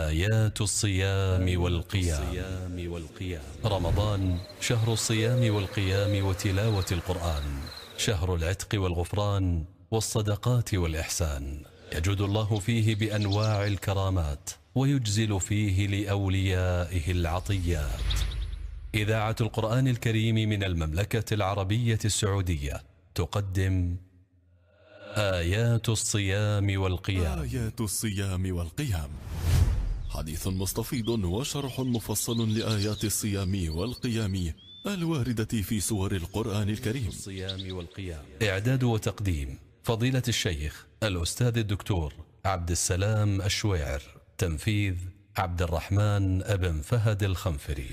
آيات الصيام والقيام. رمضان شهر الصيام والقيام وتلاوة القرآن، شهر العتق والغفران والصدقات والإحسان. يجود الله فيه بأنواع الكرامات ويجزل فيه لأوليائه العطيات. إذاعة القرآن الكريم من المملكة العربية السعودية تقدم آيات الصيام والقيام. آيات الصيام والقيام، حديث مستفيض وشرح مفصل لآيات الصيام والقيام الواردة في سور القرآن الكريم. الصيام والقيام. إعداد وتقديم فضيلة الشيخ الأستاذ الدكتور عبد السلام الشويعر. تنفيذ عبد الرحمن ابن فهد الخنفري.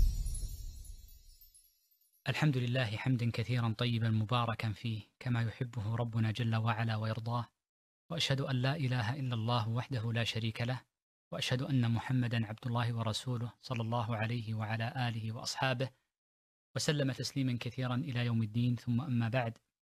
الحمد لله حمدا كثيرا طيبا مباركا فيه كما يحبه ربنا جل وعلا ويرضاه، وأشهد أن لا إله إلا الله وحده لا شريك له، وأشهد أن محمدا عبد الله ورسوله صلى الله عليه وعلى آله وأصحابه وسلم تسليما كثيرا إلى يوم الدين. ثم أما بعد،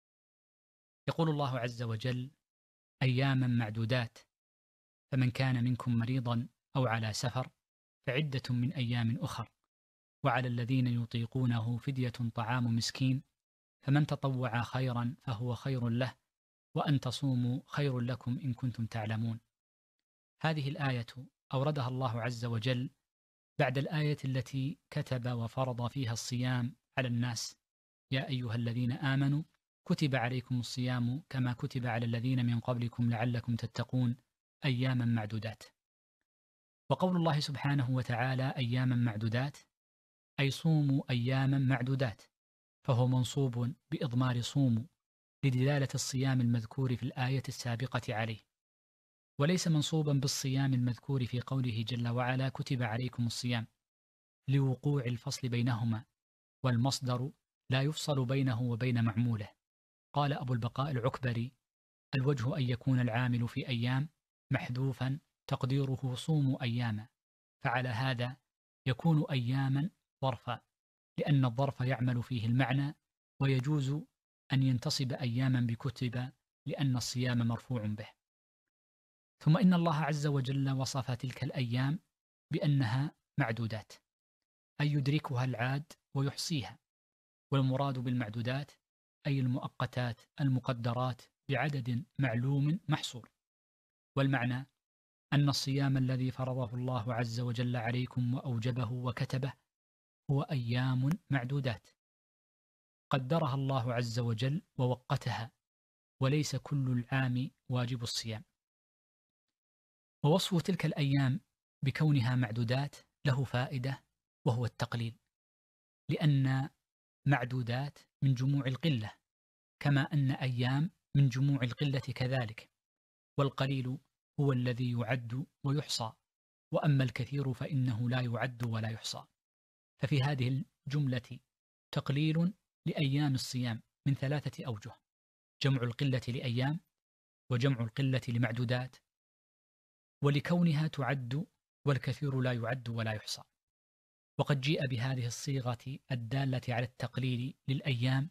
يقول الله عز وجل: أياما معدودات، فمن كان منكم مريضا أو على سفر فعدة من أيام أخر، وعلى الذين يطيقونه فدية طعام مسكين، فمن تطوع خيرا فهو خير له، وأن تصوموا خير لكم إن كنتم تعلمون. هذه الآية أوردها الله عز وجل بعد الآية التي كتب وفرض فيها الصيام على الناس: يا أيها الذين آمنوا كتب عليكم الصيام كما كتب على الذين من قبلكم لعلكم تتقون أياما معدودات. وقول الله سبحانه وتعالى أياما معدودات أي صوموا أياما معدودات، فهو منصوب بإضمار صوموا لدلالة الصيام المذكور في الآية السابقة عليه، وليس منصوبا بالصيام المذكور في قوله جل وعلا كتب عليكم الصيام، لوقوع الفصل بينهما، والمصدر لا يفصل بينه وبين معموله. قال أبو البقاء العكبري: الوجه أن يكون العامل في أيام محذوفا تقديره صوموا أياما، فعلى هذا يكون أياما ظرفا، لأن الظرف يعمل فيه المعنى، ويجوز أن ينتصب أياما بكتب لأن الصيام مرفوع به. ثم إن الله عز وجل وصف تلك الأيام بأنها معدودات، أي يدركها العاد ويحصيها، والمراد بالمعدودات أي المؤقتات المقدرات بعدد معلوم محصور. والمعنى أن الصيام الذي فرضه الله عز وجل عليكم وأوجبه وكتبه هو أيام معدودات قدرها الله عز وجل ووقتها، وليس كل العام واجب الصيام. ووصف تلك الأيام بكونها معدودات له فائدة، وهو التقليل، لأن معدودات من جموع القلة، كما أن أيام من جموع القلة كذلك، والقليل هو الذي يعد ويحصى، وأما الكثير فإنه لا يعد ولا يحصى. ففي هذه الجملة تقليل لأيام الصيام من 3 أوجه: جمع القلة لأيام، وجمع القلة لمعدودات، ولكونها تعد والكثير لا يعد ولا يحصى. وقد جيء بهذه الصيغة الدالة على التقليل للأيام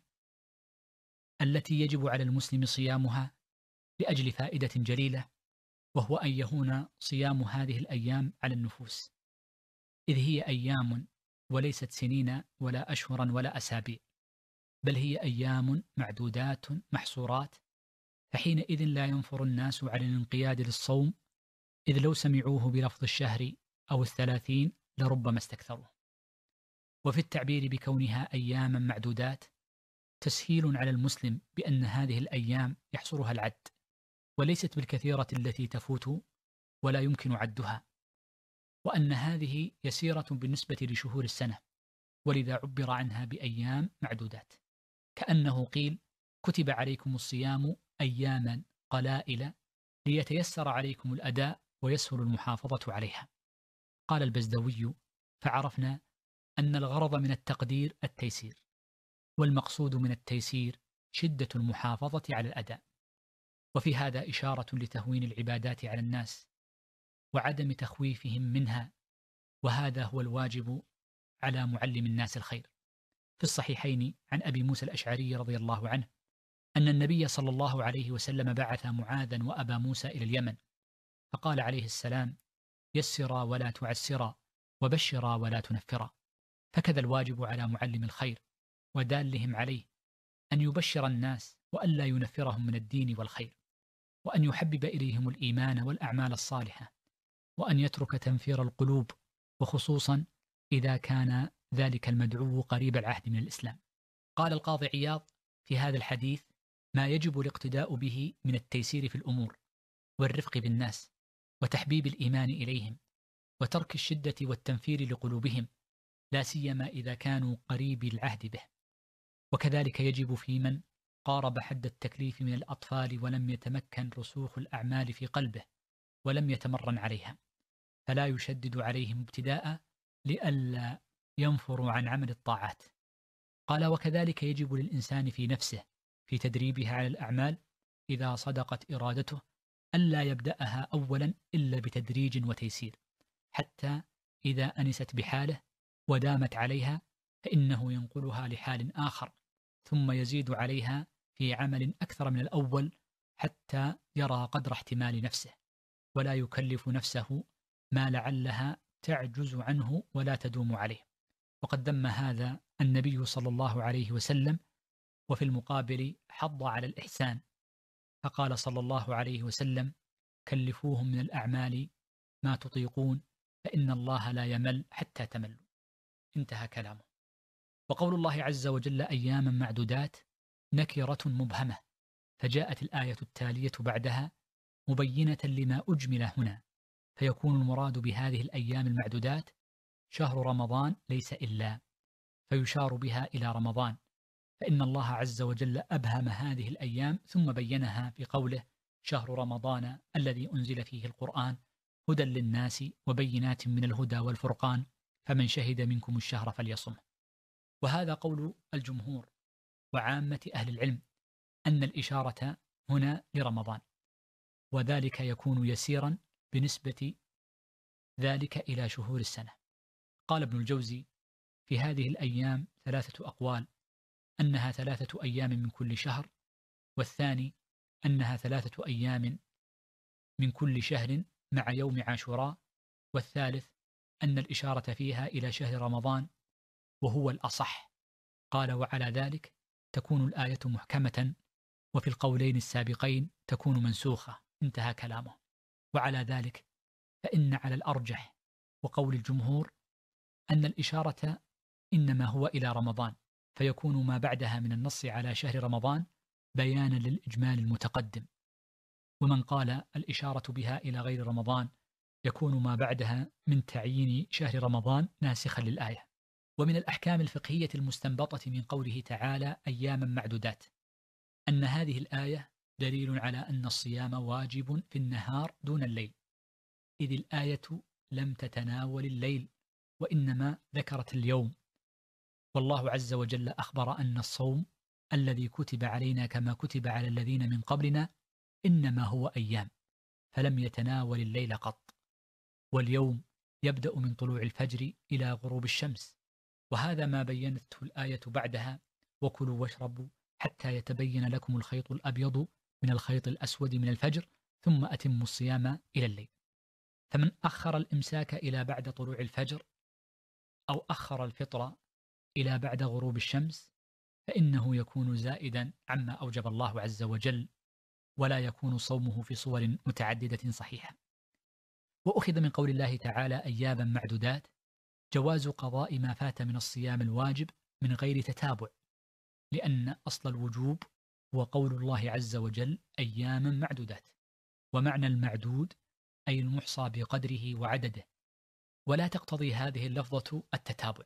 التي يجب على المسلم صيامها لأجل فائدة جليلة، وهو أن يهون صيام هذه الأيام على النفوس، إذ هي أيام وليست سنين ولا أشهرا ولا أسابيع، بل هي أيام معدودات محصورات، فحينئذ لا ينفر الناس على الانقياد للصوم، إذ لو سمعوه بلفظ الشهر أو 30 لربما استكثروه. وفي التعبير بكونها أياما معدودات تسهيل على المسلم بأن هذه الأيام يحصرها العد، وليست بالكثيرة التي تفوت ولا يمكن عدها، وأن هذه يسيرة بالنسبة لشهور السنة، ولذا عبر عنها بأيام معدودات، كأنه قيل كتب عليكم الصيام أياما قلائل ليتيسر عليكم الأداء ويسهل المحافظة عليها. قال البزدوي: فعرفنا أن الغرض من التقدير التيسير، والمقصود من التيسير شدة المحافظة على الأداء. وفي هذا إشارة لتهوين العبادات على الناس وعدم تخويفهم منها، وهذا هو الواجب على معلم الناس الخير. في الصحيحين عن أبي موسى الأشعري رضي الله عنه أن النبي صلى الله عليه وسلم بعث معاذا وأبا موسى إلى اليمن، فقال عليه السلام: يسرا ولا تعسرا، وبشرا ولا تنفرا. فكذا الواجب على معلم الخير ودالهم عليه أن يبشر الناس وألا ينفرهم من الدين والخير، وأن يحبب إليهم الإيمان والأعمال الصالحة، وأن يترك تنفير القلوب، وخصوصا إذا كان ذلك المدعو قريب العهد من الإسلام. قال القاضي عياض في هذا الحديث: ما يجب الاقتداء به من التيسير في الأمور، والرفق بالناس، وتحبيب الإيمان إليهم، وترك الشدة والتنفير لقلوبهم، لا سيما إذا كانوا قريب العهد به. وكذلك يجب في من قارب حد التكليف من الأطفال ولم يتمكن رسوخ الأعمال في قلبه ولم يتمرن عليها، فلا يشدد عليهم ابتداء لئلا ينفروا عن عمل الطاعات. قال: وكذلك يجب للإنسان في نفسه في تدريبها على الأعمال إذا صدقت إرادته ألا يبدأها أولا إلا بتدريج وتيسير، حتى إذا أنست بحاله ودامت عليها فإنه ينقلها لحال آخر، ثم يزيد عليها في عمل أكثر من الأول حتى يرى قدر احتمال نفسه، ولا يكلف نفسه ما لعلها تعجز عنه ولا تدوم عليه. وقد ذم هذا النبي صلى الله عليه وسلم، وفي المقابل حض على الإحسان، فقال صلى الله عليه وسلم: كلفوهم من الأعمال ما تطيقون فإن الله لا يمل حتى تملوا. انتهى كلامه. وقول الله عز وجل أياما معدودات نكرة مبهمة، فجاءت الآية التالية بعدها مبينة لما أجمل هنا، فيكون المراد بهذه الأيام المعدودات شهر رمضان ليس إلا، فيشار بها إلى رمضان، فإن الله عز وجل أبهم هذه الأيام ثم بينها في قوله: شهر رمضان الذي أنزل فيه القرآن هدى للناس وبينات من الهدى والفرقان فمن شهد منكم الشهر فليصمه. وهذا قول الجمهور وعامة أهل العلم أن الإشارة هنا لرمضان، وذلك يكون يسيرا بنسبة ذلك إلى شهور السنة. قال ابن الجوزي: في هذه الأيام 3 أقوال: أنها 3 أيام من كل شهر، والثاني أنها 3 أيام من كل شهر مع يوم عاشوراء، والثالث أن الإشارة فيها إلى شهر رمضان وهو الأصح. قال: وعلى ذلك تكون الآية محكمة، وفي القولين السابقين تكون منسوخة. انتهى كلامه. وعلى ذلك فإن على الأرجح وقول الجمهور أن الإشارة إنما هو إلى رمضان، فيكون ما بعدها من النص على شهر رمضان بيانا للإجمال المتقدم. ومن قال الإشارة بها إلى غير رمضان يكون ما بعدها من تعيين شهر رمضان ناسخا للآية. ومن الأحكام الفقهية المستنبطة من قوله تعالى أياما معدودات أن هذه الآية دليل على أن الصيام واجب في النهار دون الليل، إذ الآية لم تتناول الليل وإنما ذكرت اليوم، والله عز وجل أخبر أن الصوم الذي كتب علينا كما كتب على الذين من قبلنا إنما هو أيام، فلم يتناول الليل قط. واليوم يبدأ من طلوع الفجر إلى غروب الشمس، وهذا ما بينته الآية بعدها: وكلوا واشربوا حتى يتبين لكم الخيط الأبيض من الخيط الأسود من الفجر ثم أتموا الصيام إلى الليل. فمن أخر الإمساك إلى بعد طلوع الفجر أو أخر الفطر إلى بعد غروب الشمس فإنه يكون زائدا عما أوجب الله عز وجل، ولا يكون صومه في صور متعددة صحيحة. وأخذ من قول الله تعالى أياما معدودات جواز قضاء ما فات من الصيام الواجب من غير تتابع، لأن أصل الوجوب هو قول الله عز وجل أياما معدودات، ومعنى المعدود أي المحصى بقدره وعدده، ولا تقتضي هذه اللفظة التتابع.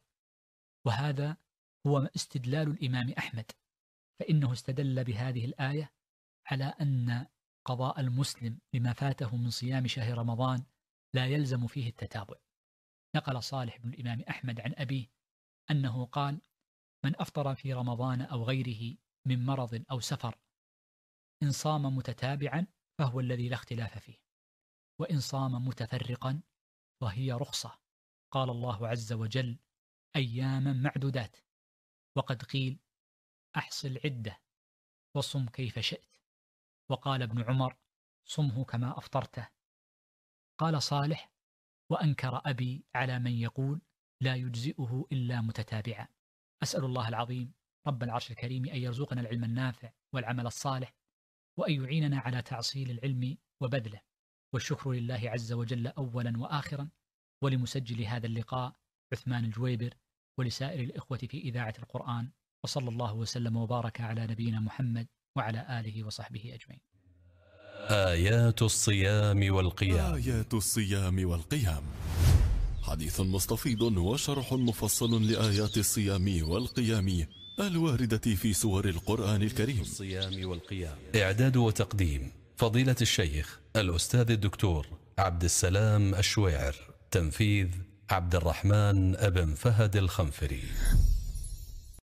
وهذا هو استدلال الإمام أحمد، فإنه استدل بهذه الآية على أن قضاء المسلم لما فاته من صيام شهر رمضان لا يلزم فيه التتابع. نقل صالح بن الإمام أحمد عن أبيه أنه قال: من أفطر في رمضان أو غيره من مرض أو سفر إن صام متتابعا فهو الذي لا اختلاف فيه، وإن صام متفرقا وهي رخصة. قال الله عز وجل أياما معدودات، وقد قيل أحص العدة وصم كيف شئت، وقال ابن عمر صمه كما أفطرته. قال صالح: وأنكر أبي على من يقول لا يجزئه إلا متتابعا. أسأل الله العظيم رب العرش الكريم أن يرزقنا العلم النافع والعمل الصالح، وأن يعيننا على تعصيل العلم وبذله. والشكر لله عز وجل أولا وآخرا، ولمسجل هذا اللقاء عثمان الجويبر، ولسائر الإخوة في إذاعة القرآن، وصلى الله وسلم وبارك على نبينا محمد وعلى آله وصحبه أجمعين. آيات الصيام والقيام. آيات الصيام والقيام، حديث مستفيض وشرح مفصل لآيات الصيام والقيام الواردة في سور القرآن الكريم. الصيام والقيام. إعداد وتقديم فضيلة الشيخ الأستاذ الدكتور عبد السلام الشويعر. تنفيذ عبد الرحمن بن فهد الخنفري.